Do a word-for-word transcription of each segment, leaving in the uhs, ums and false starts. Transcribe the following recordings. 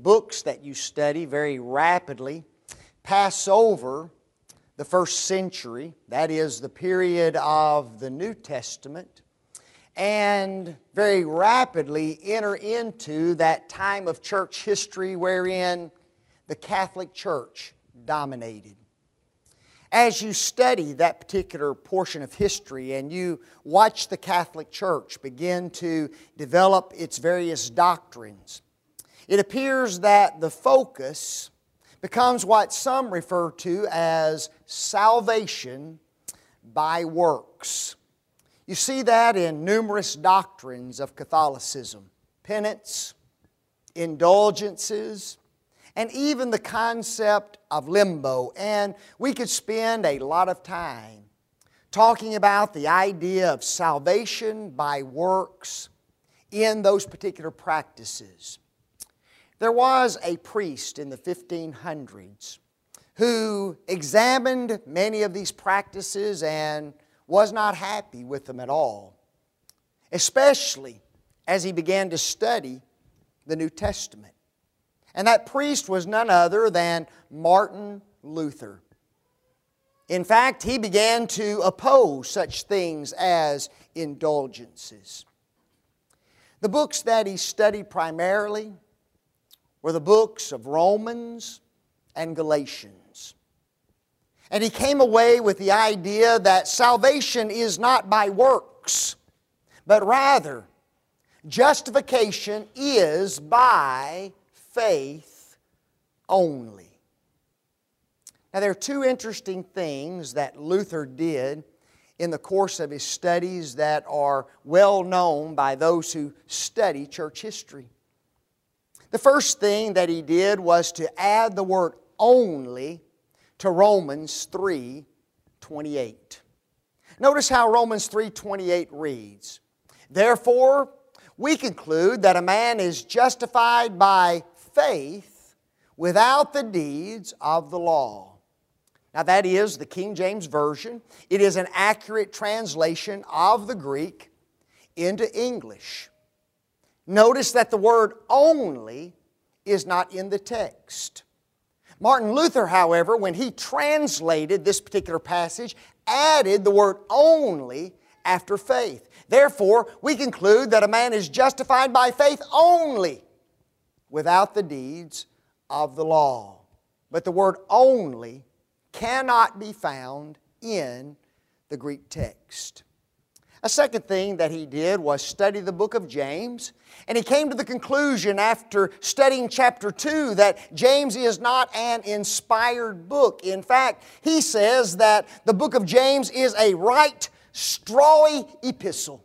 books that you study very rapidly pass over the first century, that is the period of the New Testament, and very rapidly enter into that time of church history wherein the Catholic Church dominated. As you study that particular portion of history and you watch the Catholic Church begin to develop its various doctrines, it appears that the focus becomes what some refer to as salvation by works. You see that in numerous doctrines of Catholicism: penance, indulgences, and even the concept of limbo. And we could spend a lot of time talking about the idea of salvation by works in those particular practices. There was a priest in the fifteen hundreds who examined many of these practices and was not happy with them at all, especially as he began to study the New Testament. And that priest was none other than Martin Luther. In fact, he began to oppose such things as indulgences. The books that he studied primarily were the books of Romans and Galatians. And he came away with the idea that salvation is not by works, but rather justification is by faith only. Now, there are two interesting things that Luther did in the course of his studies that are well known by those who study church history. The first thing that he did was to add the word only to Romans three twenty-eight. Notice how Romans three twenty-eight reads, "Therefore, we conclude that a man is justified by faith without the deeds of the law." Now that is the King James Version. It is an accurate translation of the Greek into English. Notice that the word only is not in the text. Martin Luther, however, when he translated this particular passage, added the word only after faith. Therefore, we conclude that a man is justified by faith only without the deeds of the law. But the word only cannot be found in the Greek text. A second thing that he did was study the book of James, and he came to the conclusion after studying chapter two that James is not an inspired book. In fact, he says that the book of James is a right strawy epistle.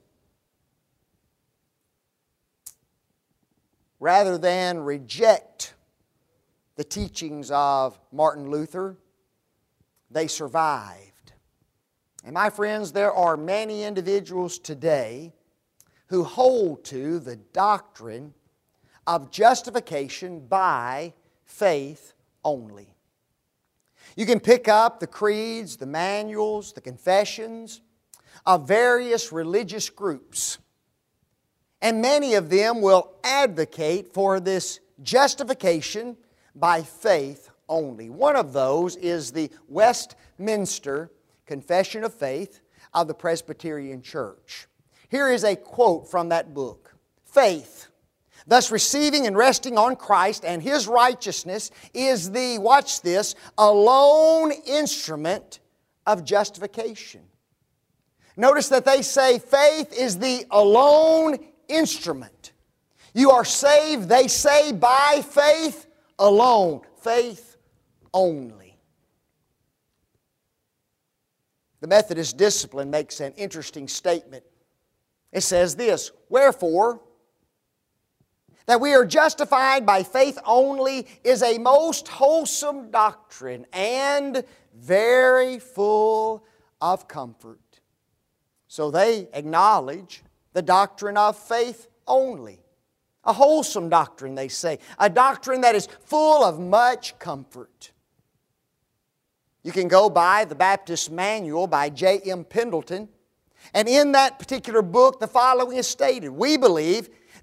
Rather than reject the teachings of Martin Luther, they survived. And my friends, there are many individuals today who hold to the doctrine of justification by faith only. You can pick up the creeds, the manuals, the confessions of various religious groups, and many of them will advocate for this justification by faith only. One of those is the Westminster Confession of Faith of the Presbyterian Church. Here is a quote from that book. "Faith, thus receiving and resting on Christ and His righteousness, is the," watch this, "alone instrument of justification." Notice that they say faith is the alone instrument. You are saved, they say, by faith alone. Faith only. The Methodist Discipline makes an interesting statement. It says this, "Wherefore, that we are justified by faith only is a most wholesome doctrine and very full of comfort." So they acknowledge the doctrine of faith only. A wholesome doctrine, they say. A doctrine that is full of much comfort. You can go by the Baptist Manual by J M Pendleton, and in that particular book the following is stated: "We believe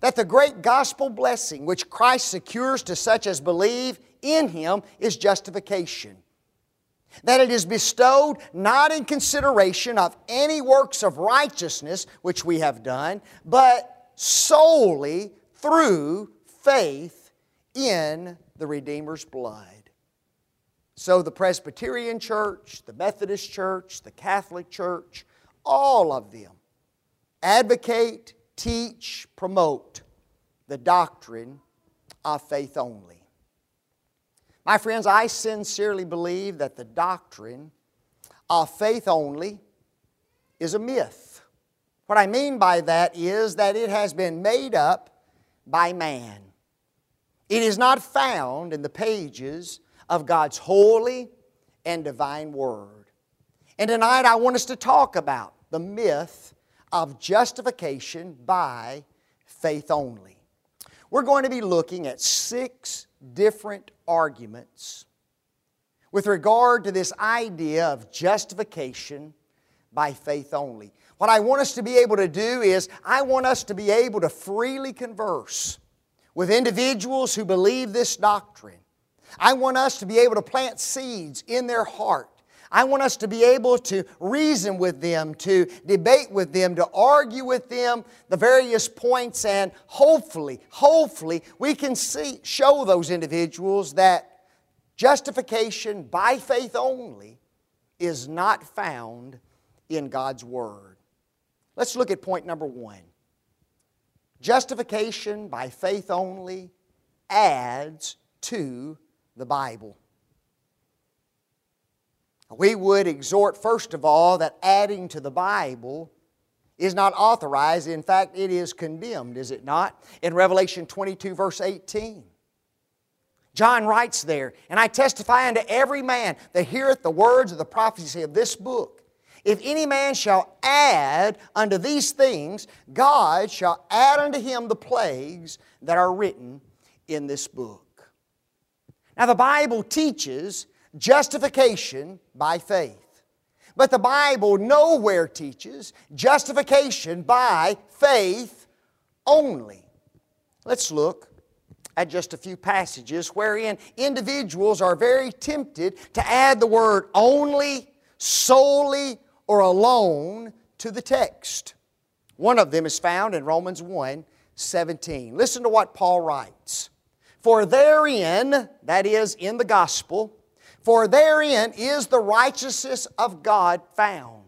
that the great gospel blessing which Christ secures to such as believe in Him is justification. That it is bestowed not in consideration of any works of righteousness which we have done, but solely through faith in the Redeemer's blood. So the Presbyterian Church, the Methodist Church, the Catholic Church, all of them advocate, teach, promote the doctrine of faith only. My friends, I sincerely believe that the doctrine of faith only is a myth. What I mean by that is that it has been made up by man. It is not found in the pages of God's holy and divine Word. And tonight I want us to talk about the myth of justification by faith only. We're going to be looking at six different arguments with regard to this idea of justification by faith only. What I want us to be able to do is I want us to be able to freely converse with individuals who believe this doctrine. I want us to be able to plant seeds in their heart. I want us to be able to reason with them, to debate with them, to argue with them the various points, and hopefully, hopefully we can see, show those individuals that justification by faith only is not found in God's Word. Let's look at point number one. Justification by faith only adds to the Bible. We would exhort, first of all, that adding to the Bible is not authorized. In fact, it is condemned, is it not? In Revelation twenty-two, verse eighteen. John writes there, "And I testify unto every man that heareth the words of the prophecy of this book. If any man shall add unto these things, God shall add unto him the plagues that are written in this book." Now the Bible teaches justification by faith. But the Bible nowhere teaches justification by faith only. Let's look at just a few passages wherein individuals are very tempted to add the word only, solely, or alone to the text. One of them is found in Romans one seventeen. Listen to what Paul writes. "For therein," that is, in the gospel, "for therein is the righteousness of God found.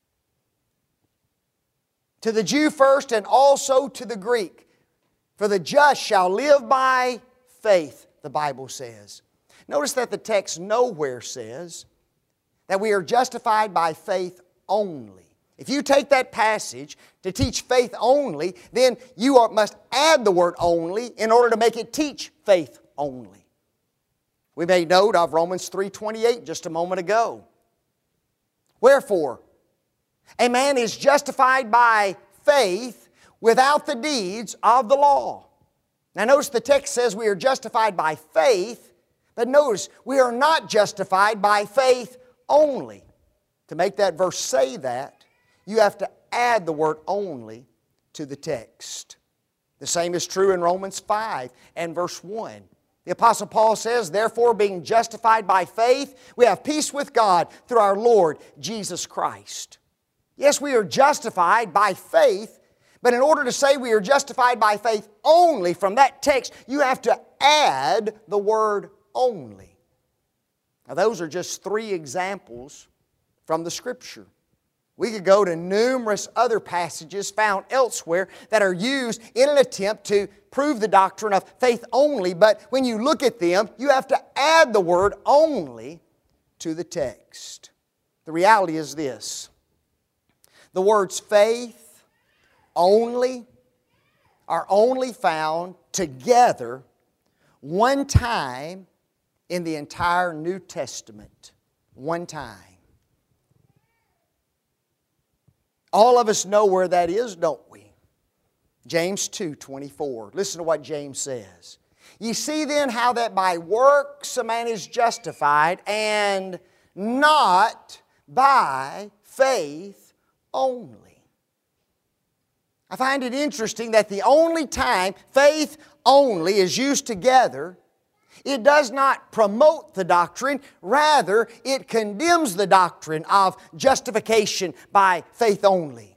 To the Jew first and also to the Greek. For the just shall live by faith," the Bible says. Notice that the text nowhere says that we are justified by faith only. If you take that passage to teach faith only, then you are, must add the word only in order to make it teach faith only. We made note of Romans three twenty-eight just a moment ago. "Wherefore, a man is justified by faith without the deeds of the law." Now notice the text says we are justified by faith, but notice we are not justified by faith only. To make that verse say that, you have to add the word only to the text. The same is true in Romans five and verse one. The Apostle Paul says, "Therefore, being justified by faith, we have peace with God through our Lord Jesus Christ." Yes, we are justified by faith, but in order to say we are justified by faith only from that text, you have to add the word only. Now, those are just three examples from the Scripture. We could go to numerous other passages found elsewhere that are used in an attempt to prove the doctrine of faith only, but when you look at them, you have to add the word only to the text. The reality is this: the words faith only are only found together one time in the entire New Testament. One time. All of us know where that is, don't we? James two twenty-four. Listen to what James says. "Ye see then how that by works a man is justified, and not by faith only." I find it interesting that the only time faith only is used together, it does not promote the doctrine, rather it condemns the doctrine of justification by faith only.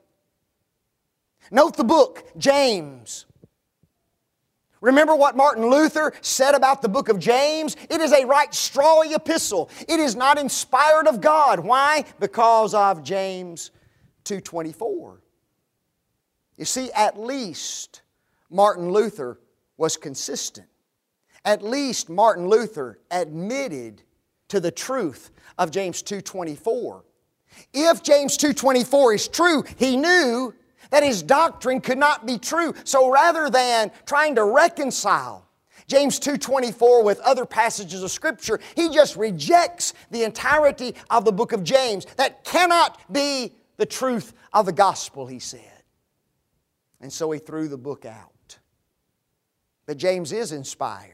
Note the book, James. Remember what Martin Luther said about the book of James? It is a right strawy epistle. It is not inspired of God. Why? Because of James two twenty-four. You see, at least Martin Luther was consistent. At least Martin Luther admitted to the truth of James two twenty-four. If James two twenty-four is true, he knew that his doctrine could not be true. So rather than trying to reconcile James two twenty-four with other passages of Scripture, he just rejects the entirety of the book of James. That cannot be the truth of the gospel, he said. And so he threw the book out. But James is inspired.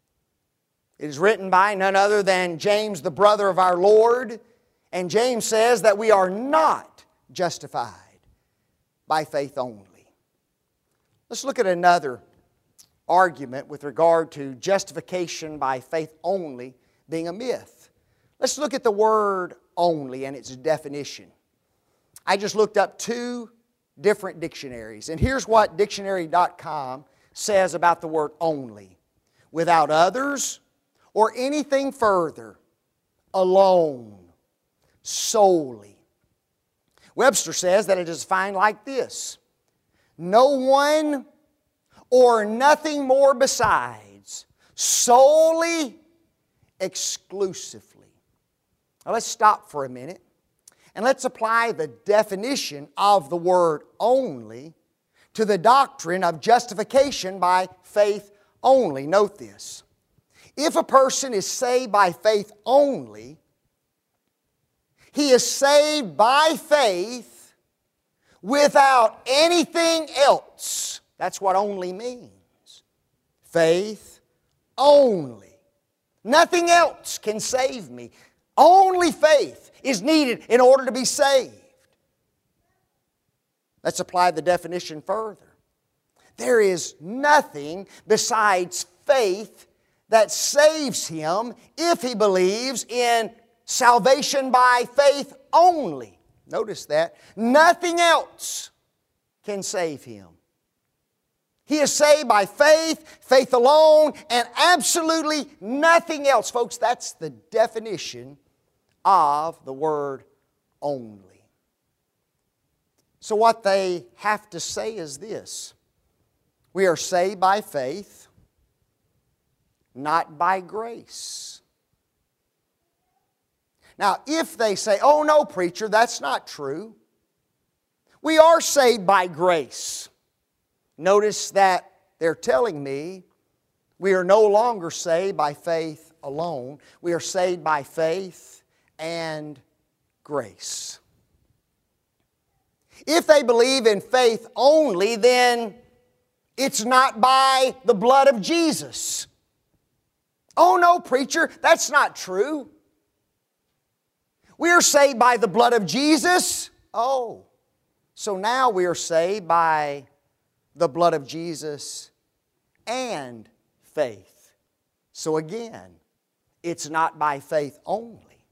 It is written by none other than James, the brother of our Lord. And James says that we are not justified by faith only. Let's look at another argument with regard to justification by faith only being a myth. Let's look at the word only and its definition. I just looked up two different dictionaries, and here's what dictionary dot com says about the word only. Without others or anything further, alone, solely. Webster says that it is defined like this: no one or nothing more besides, solely, exclusively. Now let's stop for a minute and let's apply the definition of the word only to the doctrine of justification by faith only. Note this: if a person is saved by faith only, he is saved by faith without anything else. That's what only means. Faith only. Nothing else can save me. Only faith is needed in order to be saved. Let's apply the definition further. There is nothing besides faith that saves him if he believes in salvation by faith only. Notice that. Nothing else can save him. He is saved by faith, faith alone, and absolutely nothing else. Folks, that's the definition of the word only. So what they have to say is this: we are saved by faith, not by grace. Now, if they say, oh no, preacher, that's not true. We are saved by grace. Notice that they're telling me we are no longer saved by faith alone. We are saved by faith and grace. If they believe in faith only, then it's not by the blood of Jesus. Oh no, preacher, that's not true. We are saved by the blood of Jesus. Oh, so now we are saved by the blood of Jesus and faith. So again, it's not by faith only.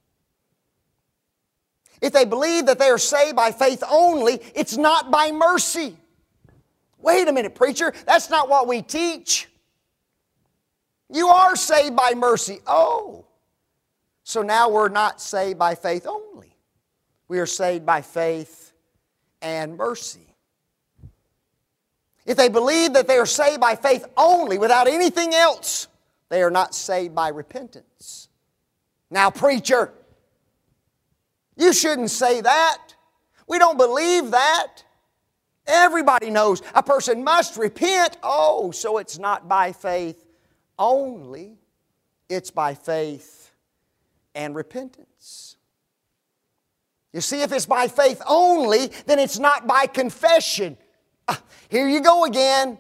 If they believe that they are saved by faith only, it's not by mercy. Wait a minute, preacher, that's not what we teach. You are saved by mercy. Oh, so now we're not saved by faith only. We are saved by faith and mercy. If they believe that they are saved by faith only without anything else, they are not saved by repentance. Now, preacher, you shouldn't say that. We don't believe that. Everybody knows a person must repent. Oh, so it's not by faith only. It's by faith and repentance. You see, if it's by faith only, then it's not by confession. Ah, here you go again.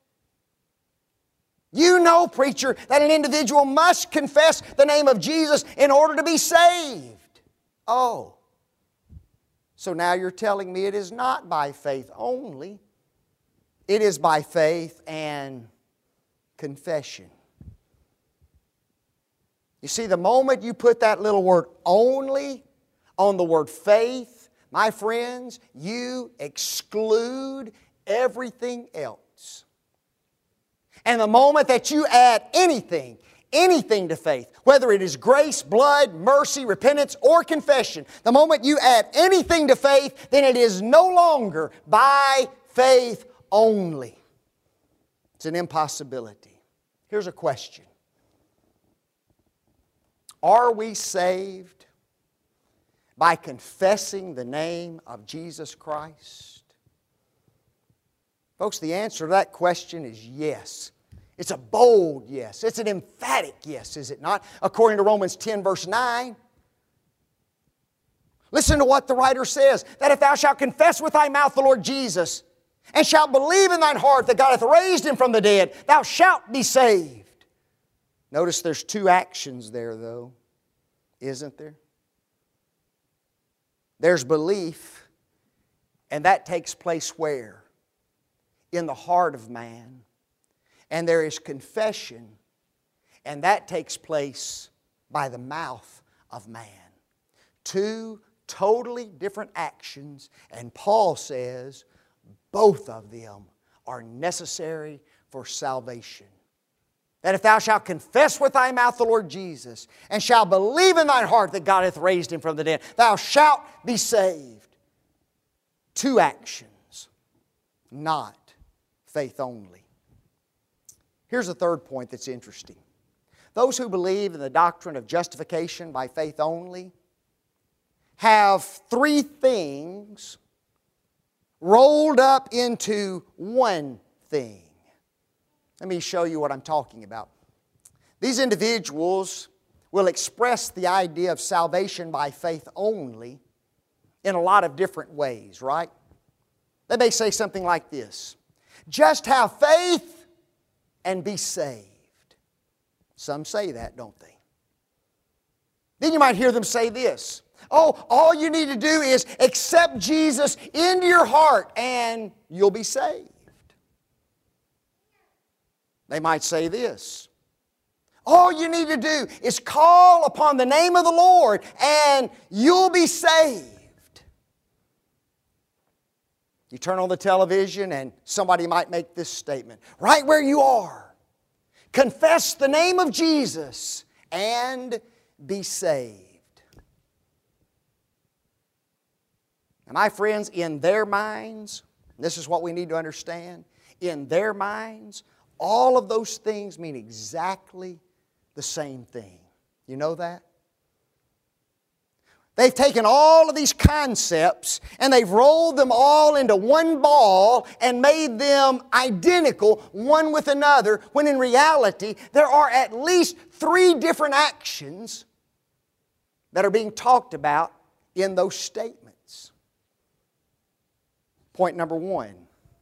You know, preacher, that an individual must confess the name of Jesus in order to be saved. Oh, so now you're telling me it is not by faith only, It is by faith and confession. You see, the moment you put that little word only on the word faith, my friends, you exclude everything else. And the moment that you add anything, anything to faith, whether it is grace, blood, mercy, repentance, or confession, the moment you add anything to faith, then it is no longer by faith only. It's an impossibility. Here's a question. Are we saved by confessing the name of Jesus Christ? Folks, the answer to that question is yes. It's a bold yes. It's an emphatic yes, is it not? According to Romans ten, verse nine. Listen to what the writer says, that if thou shalt confess with thy mouth the Lord Jesus, and shalt believe in thine heart that God hath raised Him from the dead, thou shalt be saved. Notice there's two actions there, though, isn't there? There's belief, and that takes place where? In the heart of man. And there is confession, and that takes place by the mouth of man. Two totally different actions, and Paul says both of them are necessary for salvation. That if thou shalt confess with thy mouth the Lord Jesus, and shalt believe in thine heart that God hath raised Him from the dead, thou shalt be saved. Two actions, not faith only. Here's a third point that's interesting. Those who believe in the doctrine of justification by faith only have three things rolled up into one thing. Let me show you what I'm talking about. These individuals will express the idea of salvation by faith only in a lot of different ways, right? They may say something like this: just have faith and be saved. Some say that, don't they? Then you might hear them say this: oh, all you need to do is accept Jesus into your heart and you'll be saved. They might say this: all you need to do is call upon the name of the Lord and you'll be saved. You turn on the television and somebody might make this statement: right where you are, confess the name of Jesus and be saved. Now, my friends, in their minds, this is what we need to understand, in their minds, all of those things mean exactly the same thing. You know that? They've taken all of these concepts and they've rolled them all into one ball and made them identical one with another, when in reality there are at least three different actions that are being talked about in those statements. Point number one.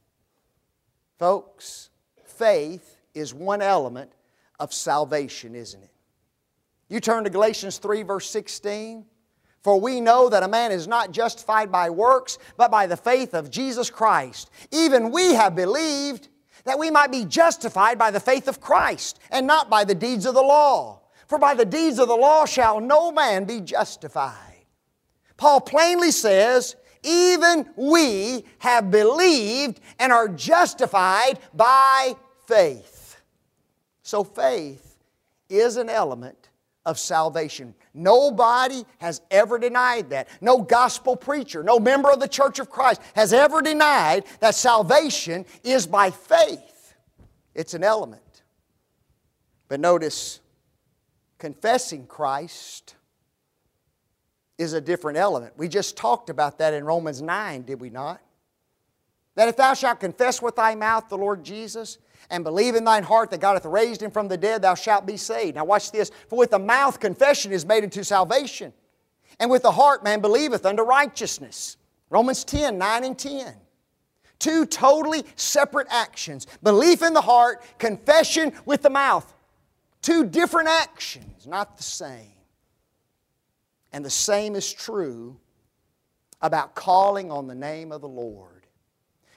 Folks, faith is one element of salvation, isn't it? You turn to Galatians three, verse sixteen. For we know that a man is not justified by works, but by the faith of Jesus Christ. Even we have believed that we might be justified by the faith of Christ, and not by the deeds of the law. For by the deeds of the law shall no man be justified. Paul plainly says, even we have believed and are justified by faith. So faith is an element of salvation. Nobody has ever denied that. No gospel preacher, no member of the Church of Christ has ever denied that salvation is by faith. It's an element. But notice, confessing Christ is a different element. We just talked about that in Romans nine, did we not? That if thou shalt confess with thy mouth the Lord Jesus, and believe in thine heart that God hath raised Him from the dead, thou shalt be saved. Now watch this. For with the mouth confession is made unto salvation, and with the heart man believeth unto righteousness. Romans ten, nine and ten. Two totally separate actions. Belief in the heart, confession with the mouth. Two different actions, not the same. And the same is true about calling on the name of the Lord.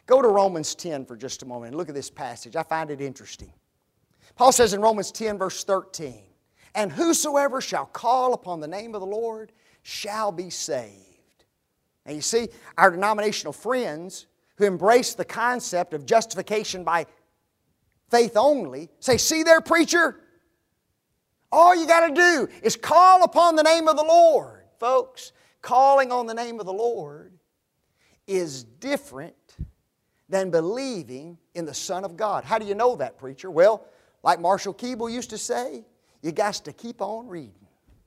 Go to Romans ten for just a moment and look at this passage. I find it interesting. Paul says in Romans ten, verse thirteen, "And whosoever shall call upon the name of the Lord shall be saved." And you see, our denominational friends who embrace the concept of justification by faith only say, "See there, preacher? All you got to do is call upon the name of the Lord." Folks, calling on the name of the Lord is different than believing in the Son of God. How do you know that, preacher? Well, like Marshall Keeble used to say, you got to keep on reading.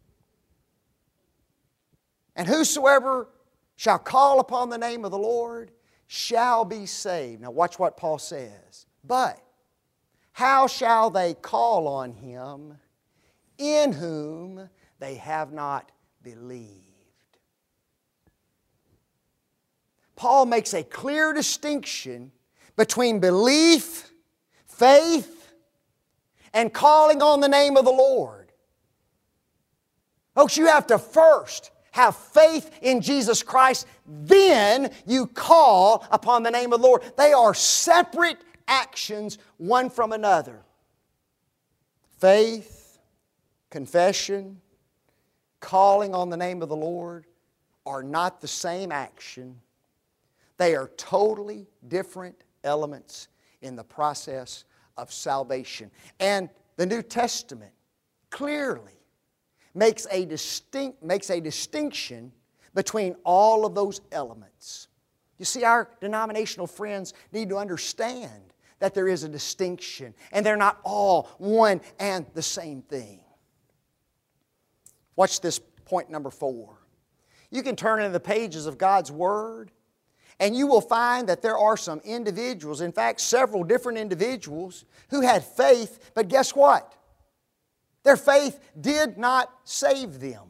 "And whosoever shall call upon the name of the Lord shall be saved." Now watch what Paul says. "But how shall they call on Him in whom they have not believed?" Paul makes a clear distinction between belief, faith, and calling on the name of the Lord. Folks, you have to first have faith in Jesus Christ, then you call upon the name of the Lord. They are separate actions, one from another. Faith, confession, calling on the name of the Lord are not the same action. They are totally different elements in the process of salvation. And the New Testament clearly makes a distinct, makes a distinction between all of those elements. You see, our denominational friends need to understand that there is a distinction, and they're not all one and the same thing. Watch this point number four. You can turn into the pages of God's Word, and you will find that there are some individuals, in fact, several different individuals, who had faith, but guess what? Their faith did not save them.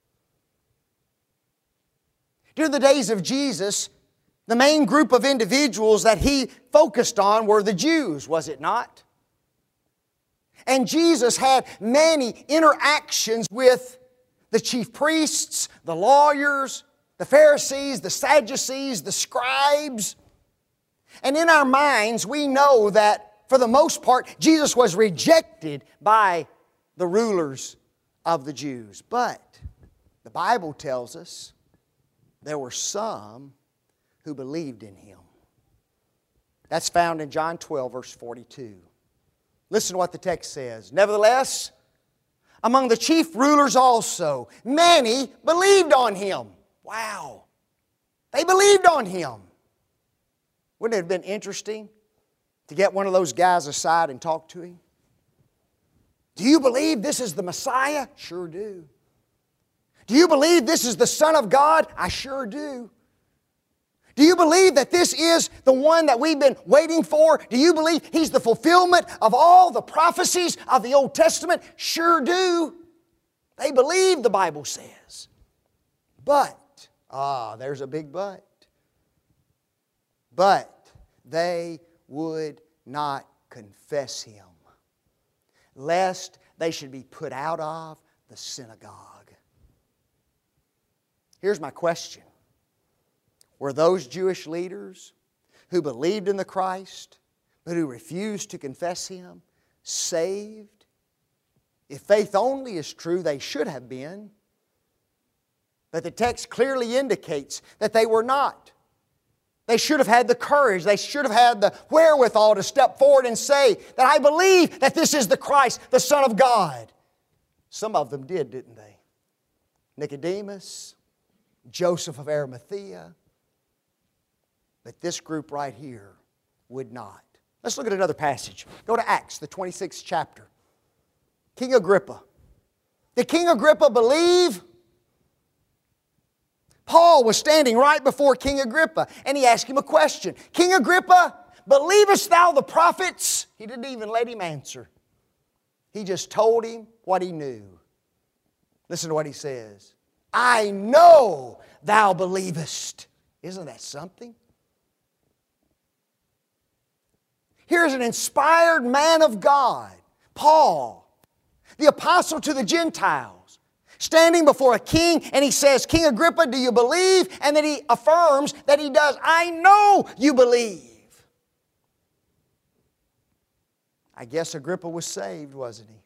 During the days of Jesus, the main group of individuals that He focused on were the Jews, was it not? And Jesus had many interactions with the chief priests, the lawyers, the Pharisees, the Sadducees, the scribes. And in our minds, we know that for the most part, Jesus was rejected by the rulers of the Jews. But the Bible tells us there were some who believed in Him. That's found in John twelve, verse forty-two. Listen to what the text says. "Nevertheless, among the chief rulers also, many believed on Him." Wow! They believed on Him. Wouldn't it have been interesting to get one of those guys aside and talk to him? "Do you believe this is the Messiah?" "Sure do." "Do you believe this is the Son of God?" "I sure do." "Do you believe that this is the one that we've been waiting for? Do you believe He's the fulfillment of all the prophecies of the Old Testament?" "Sure do." They believe, the Bible says. But, ah, there's a big but. But they would not confess Him, lest they should be put out of the synagogue. Here's my question. Were those Jewish leaders who believed in the Christ, but who refused to confess Him, saved? If faith only is true, they should have been. But the text clearly indicates that they were not. They should have had the courage, they should have had the wherewithal to step forward and say that I believe that this is the Christ, the Son of God. Some of them did, didn't they? Nicodemus, Joseph of Arimathea. But this group right here would not. Let's look at another passage. Go to Acts, the twenty-sixth chapter. King Agrippa. Did King Agrippa believe? Paul was standing right before King Agrippa, and he asked him a question. "King Agrippa, believest thou the prophets?" He didn't even let him answer. He just told him what he knew. Listen to what he says. "I know thou believest." Isn't that something? Here's an inspired man of God, Paul, the apostle to the Gentiles, standing before a king, and he says, "King Agrippa, do you believe?" And then he affirms that he does. "I know you believe." I guess Agrippa was saved, wasn't he?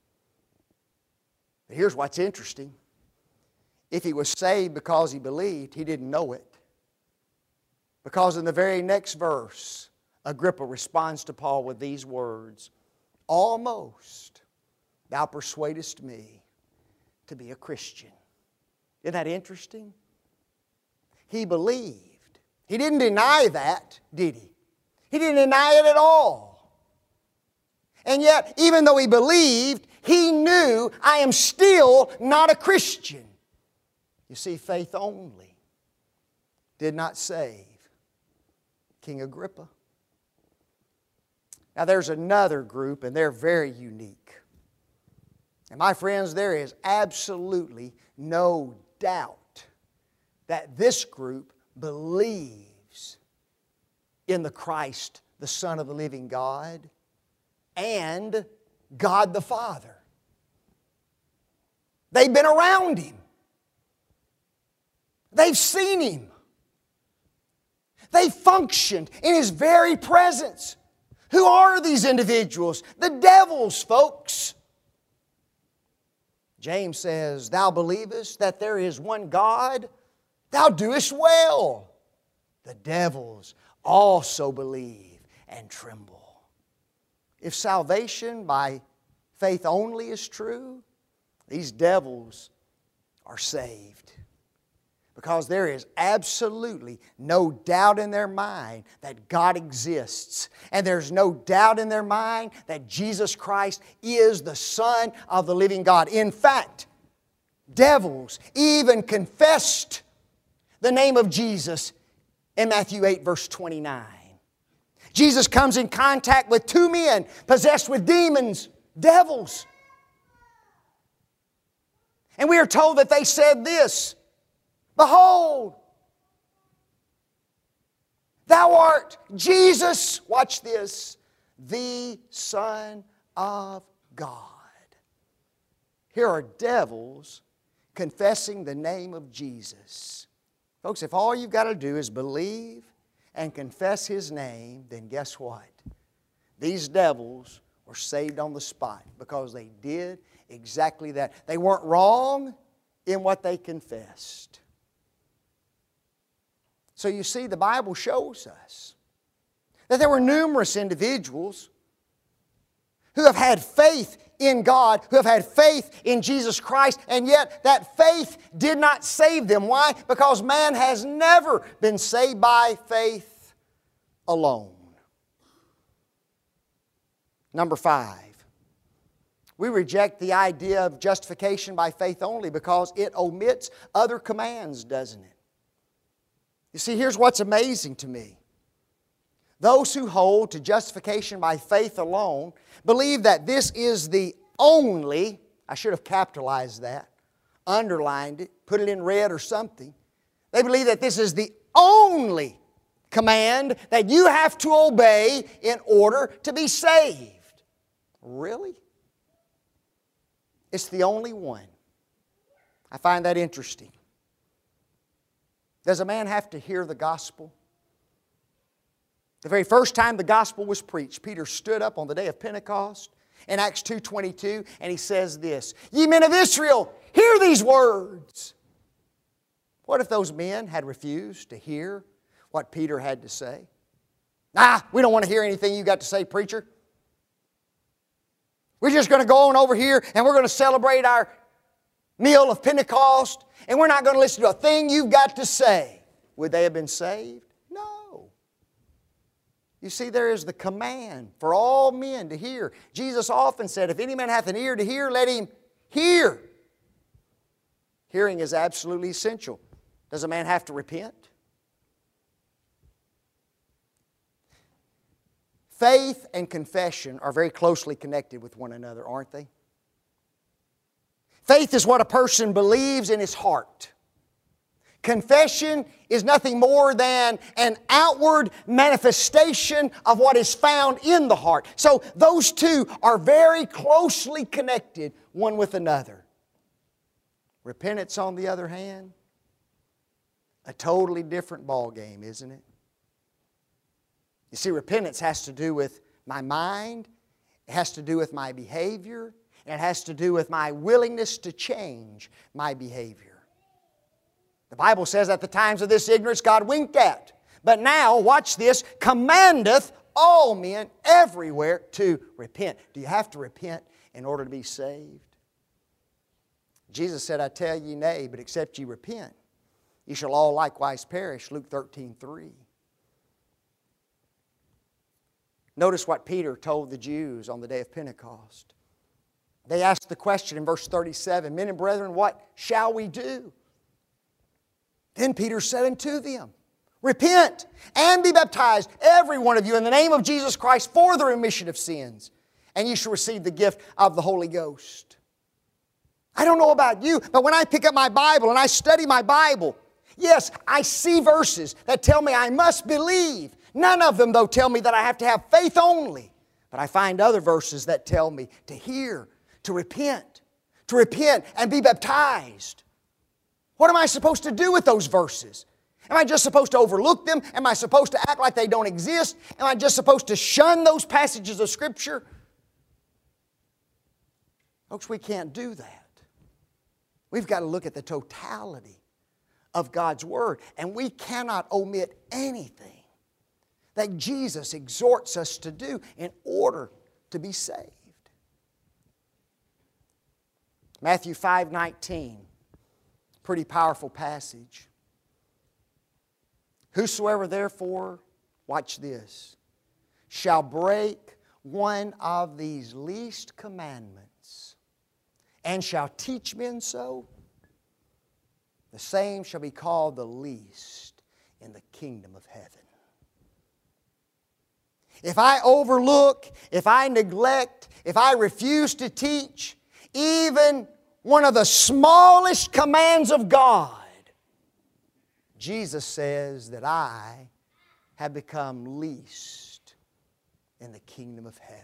But here's what's interesting. If he was saved because he believed, he didn't know it. Because in the very next verse, Agrippa responds to Paul with these words, "Almost thou persuadest me to be a Christian." Isn't that interesting? He believed. He didn't deny that, did he? He didn't deny it at all. And yet, even though he believed, he knew, I am still not a Christian. You see, faith only did not save King Agrippa. Now there's another group, and they're very unique. And my friends, there is absolutely no doubt that this group believes in the Christ, the Son of the living God, and God the Father. They've been around Him. They've seen Him. They functioned in His very presence. Who are these individuals? The devils, folks. James says, "Thou believest that there is one God? Thou doest well." The devils also believe and tremble. If salvation by faith only is true, these devils are saved. Because there is absolutely no doubt in their mind that God exists. And there's no doubt in their mind that Jesus Christ is the Son of the living God. In fact, devils even confessed the name of Jesus in Matthew eight, verse twenty-nine. Jesus comes in contact with two men possessed with demons, devils. And we are told that they said this, "Behold, Thou art Jesus," watch this, "the Son of God." Here are devils confessing the name of Jesus. Folks, if all you've got to do is believe and confess His name, then guess what? These devils were saved on the spot because they did exactly that. They weren't wrong in what they confessed. So you see, the Bible shows us that there were numerous individuals who have had faith in God, who have had faith in Jesus Christ, and yet that faith did not save them. Why? Because man has never been saved by faith alone. Number five, we reject the idea of justification by faith only because it omits other commands, doesn't it? You see, here's what's amazing to me. Those who hold to justification by faith alone believe that this is the only, I should have capitalized that, underlined it, put it in red or something. They believe that this is the only command that you have to obey in order to be saved. Really? It's the only one. I find that interesting. Does a man have to hear the gospel? The very first time the gospel was preached, Peter stood up on the day of Pentecost in Acts two twenty-two, and he says this, "Ye men of Israel, hear these words." What if those men had refused to hear what Peter had to say? "Ah, we don't want to hear anything you got to say, preacher. We're just going to go on over here and we're going to celebrate our meal of Pentecost, and we're not going to listen to a thing you've got to say." Would they have been saved? No. You see, there is the command for all men to hear. Jesus often said, "If any man hath an ear to hear, let him hear." Hearing is absolutely essential. Does a man have to repent? Faith and confession are very closely connected with one another, aren't they? Faith is what a person believes in his heart. Confession is nothing more than an outward manifestation of what is found in the heart. So those two are very closely connected one with another. Repentance, on the other hand, a totally different ballgame, isn't it? You see, repentance has to do with my mind It has to do with my behavior, and it has to do with my willingness to change my behavior. The Bible says at the times of this ignorance God winked at. But now, watch this, commandeth all men everywhere to repent. Do you have to repent in order to be saved? Jesus said, I tell ye nay, but except ye repent, ye shall all likewise perish. Luke thirteen three. Notice what Peter told the Jews on the day of Pentecost. They asked the question in verse thirty-seven, Men and brethren, what shall we do? Then Peter said unto them, Repent and be baptized, every one of you, in the name of Jesus Christ for the remission of sins, and ye shall receive the gift of the Holy Ghost. I don't know about you, but when I pick up my Bible and I study my Bible, yes, I see verses that tell me I must believe. None of them, though, tell me that I have to have faith only. But I find other verses that tell me to hear, to repent, to repent and be baptized. What am I supposed to do with those verses? Am I just supposed to overlook them? Am I supposed to act like they don't exist? Am I just supposed to shun those passages of Scripture? Folks, we can't do that. We've got to look at the totality of God's Word, and we cannot omit anything that Jesus exhorts us to do in order to be saved. Matthew five nineteen, pretty powerful passage. Whosoever therefore, watch this, shall break one of these least commandments and shall teach men so, the same shall be called the least in the kingdom of heaven. If I overlook, if I neglect, if I refuse to teach even one of the smallest commands of God, Jesus says that I have become least in the kingdom of heaven.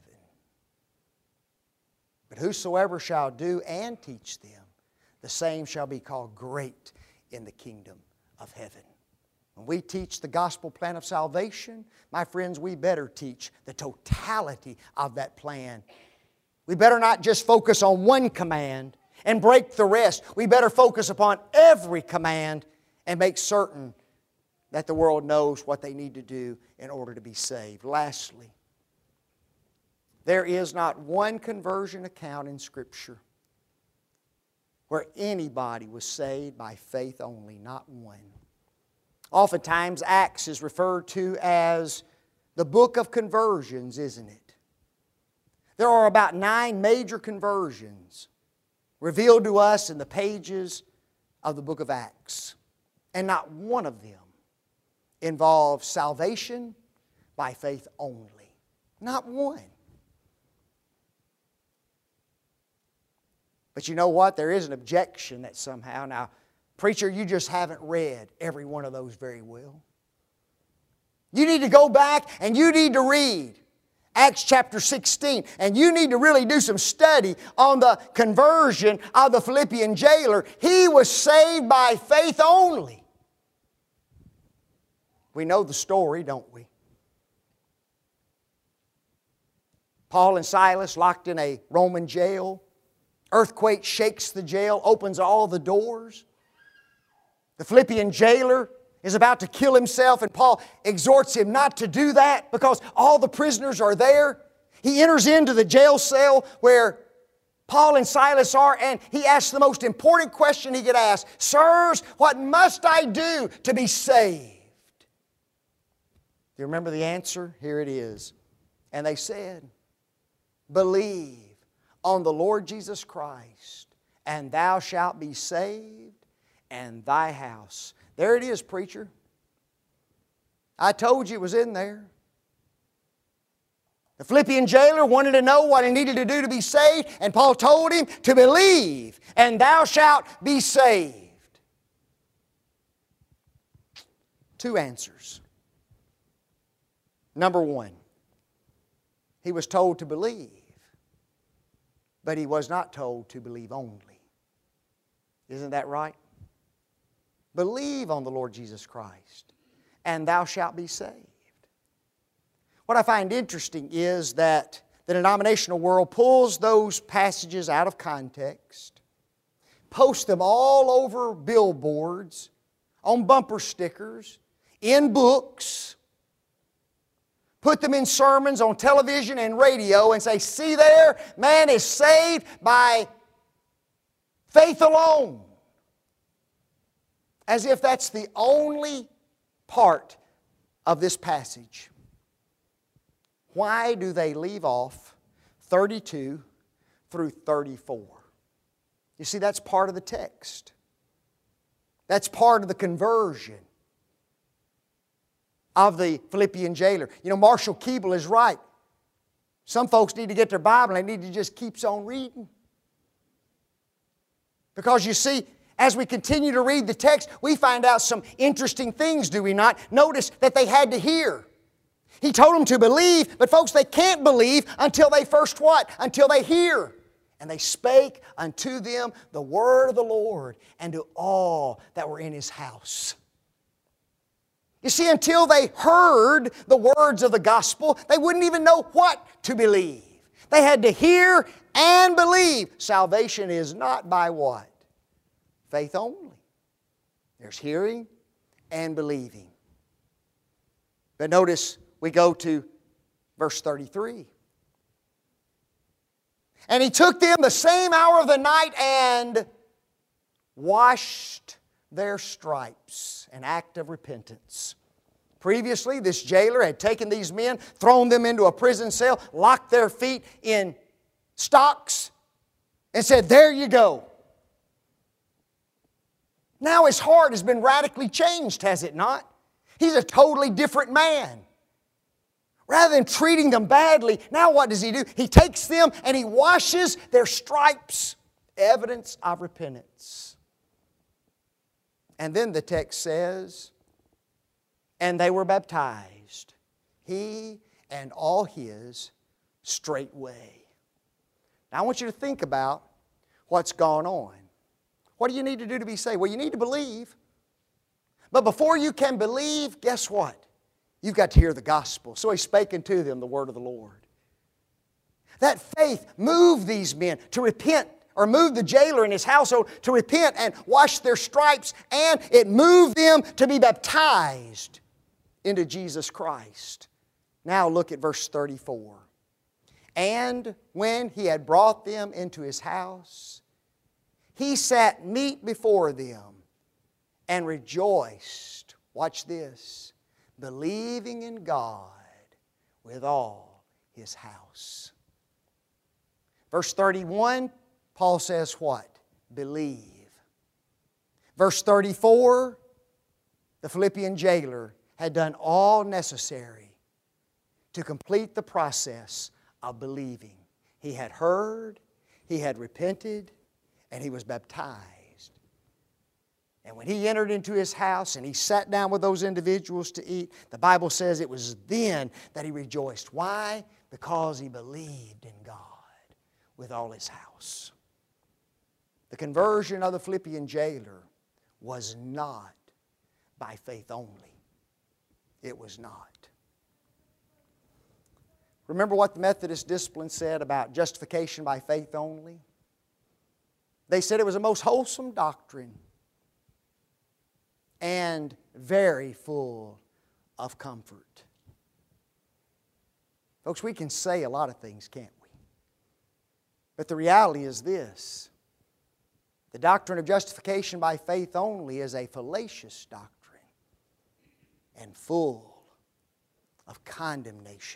But whosoever shall do and teach them, the same shall be called great in the kingdom of heaven. When we teach the gospel plan of salvation, my friends, we better teach the totality of that plan. We better not just focus on one command and break the rest. We better focus upon every command and make certain that the world knows what they need to do in order to be saved. Lastly, there is not one conversion account in Scripture where anybody was saved by faith only, not one. Oftentimes, Acts is referred to as the book of conversions, isn't it? There are about nine major conversions revealed to us in the pages of the book of Acts. And not one of them involves salvation by faith only. Not one. But you know what? There is an objection that somehow, now, preacher, you just haven't read every one of those very well. You need to go back and you need to read Acts chapter sixteen. And you need to really do some study on the conversion of the Philippian jailer. He was saved by faith only. We know the story, don't we? Paul and Silas locked in a Roman jail. Earthquake shakes the jail, opens all the doors. The Philippian jailer is about to kill himself, and Paul exhorts him not to do that because all the prisoners are there. He enters into the jail cell where Paul and Silas are, and he asks the most important question he could ask. Sirs, what must I do to be saved? Do you remember the answer? Here it is. And they said, Believe on the Lord Jesus Christ, and thou shalt be saved, and thy house. There it is, preacher. I told you it was in there. The Philippian jailer wanted to know what he needed to do to be saved, and Paul told him to believe, and thou shalt be saved. Two answers. Number one, he was told to believe, but he was not told to believe only. Isn't that right? Believe on the Lord Jesus Christ, and thou shalt be saved. What I find interesting is that the denominational world pulls those passages out of context, posts them all over billboards, on bumper stickers, in books, put them in sermons on television and radio and say, see there, man is saved by faith alone. As if that's the only part of this passage. Why do they leave off thirty-two through thirty-four? You see, that's part of the text. That's part of the conversion of the Philippian jailer. You know, Marshall Keeble is right. Some folks need to get their Bible and they need to just keep on reading. Because you see, as we continue to read the text, we find out some interesting things, do we not? Notice that they had to hear. He told them to believe, but folks, they can't believe until they first what? Until they hear. And they spake unto them the word of the Lord and to all that were in His house. You see, until they heard the words of the gospel, they wouldn't even know what to believe. They had to hear and believe. Salvation is not by what? Faith only. There's hearing and believing. But notice we go to verse thirty-three. And he took them the same hour of the night and washed their stripes, an act of repentance. Previously, this jailer had taken these men, thrown them into a prison cell, locked their feet in stocks, and said, there you go. Now his heart has been radically changed, has it not? He's a totally different man. Rather than treating them badly, now what does he do? He takes them and he washes their stripes, evidence of repentance. And then the text says, and they were baptized, he and all his straightway. Now I want you to think about what's gone on. What do you need to do to be saved? Well, you need to believe. But before you can believe, guess what? You've got to hear the gospel. So he spake unto them the word of the Lord. That faith moved these men to repent, or moved the jailer and his household to repent and wash their stripes, and it moved them to be baptized into Jesus Christ. Now look at verse thirty-four. And when he had brought them into his house, he sat meat before them and rejoiced. Watch this. Believing in God with all his house. Verse thirty-one, Paul says what? Believe. Verse thirty-four, the Philippian jailer had done all necessary to complete the process of believing. He had heard, he had repented, and he was baptized. And when he entered into his house and he sat down with those individuals to eat, the Bible says it was then that he rejoiced. Why? Because he believed in God with all his house. The conversion of the Philippian jailer was not by faith only. It was not. Remember what the Methodist discipline said about justification by faith only? They said it was a most wholesome doctrine and very full of comfort. Folks, we can say a lot of things, can't we? But the reality is this. The doctrine of justification by faith only is a fallacious doctrine and full of condemnation.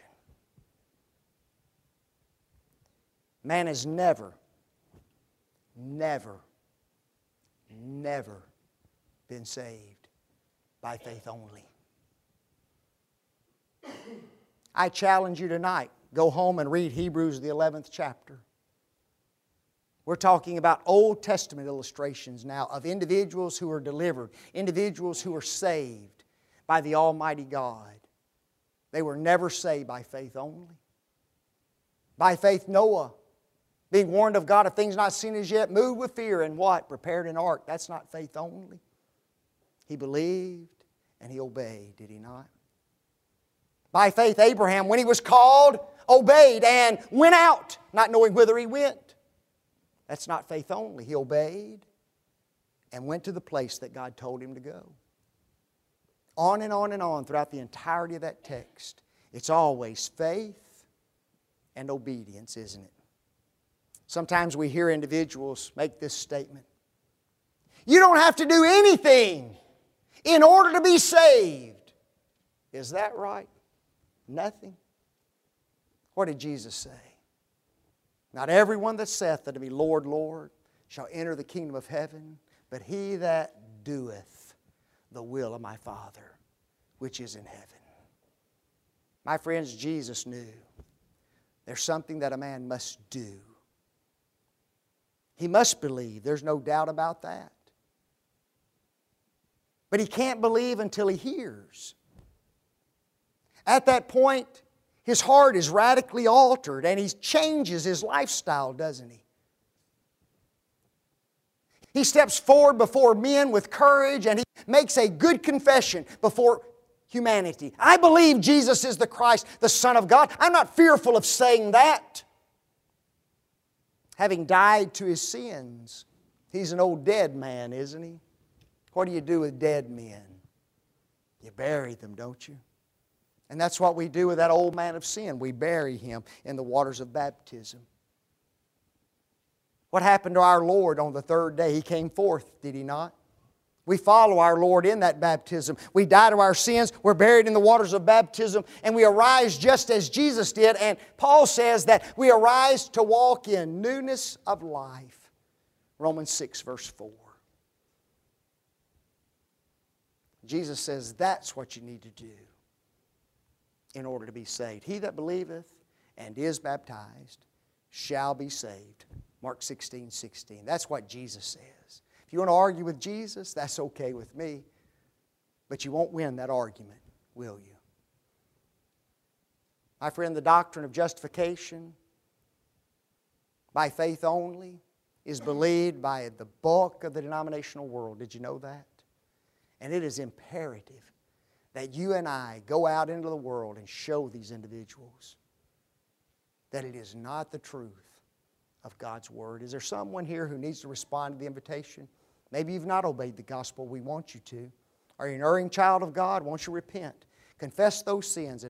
Man has never, never, never been saved by faith only. I challenge you tonight, go home and read Hebrews the eleventh chapter. We're talking about Old Testament illustrations now of individuals who are delivered, individuals who are saved by the Almighty God. They were never saved by faith only. By faith, Noah, being warned of God of things not seen as yet, moved with fear and what? Prepared an ark. That's not faith only. He believed and he obeyed, did he not? By faith, Abraham, when he was called, obeyed and went out, not knowing whither he went. That's not faith only. He obeyed and went to the place that God told him to go. On and on and on throughout the entirety of that text. It's always faith and obedience, isn't it? Sometimes we hear individuals make this statement. You don't have to do anything in order to be saved. Is that right? Nothing. What did Jesus say? Not everyone that saith unto me, Lord, Lord, shall enter the kingdom of heaven, but he that doeth the will of my Father, which is in heaven. My friends, Jesus knew there's something that a man must do. He must believe. There's no doubt about that. But he can't believe until he hears. At that point, his heart is radically altered and he changes his lifestyle, doesn't he? He steps forward before men with courage and he makes a good confession before humanity. I believe Jesus is the Christ, the Son of God. I'm not fearful of saying that. Having died to his sins, he's an old dead man, isn't he? What do you do with dead men? You bury them, don't you? And that's what we do with that old man of sin. We bury him in the waters of baptism. What happened to our Lord on the third day? He came forth, did He not? We follow our Lord in that baptism. We die to our sins. We're buried in the waters of baptism. And we arise just as Jesus did. And Paul says that we arise to walk in newness of life. Romans six verse four. Jesus says that's what you need to do in order to be saved. He that believeth and is baptized shall be saved. Mark sixteen sixteen. That's what Jesus says. If you want to argue with Jesus, that's okay with me. But you won't win that argument, will you? My friend, the doctrine of justification by faith only is believed by the bulk of the denominational world. Did you know that? And it is imperative that you and I go out into the world and show these individuals that it is not the truth of God's Word. Is there someone here who needs to respond to the invitation? Maybe you've not obeyed the gospel. We want you to. Are you an erring child of God? Won't you repent? Confess those sins.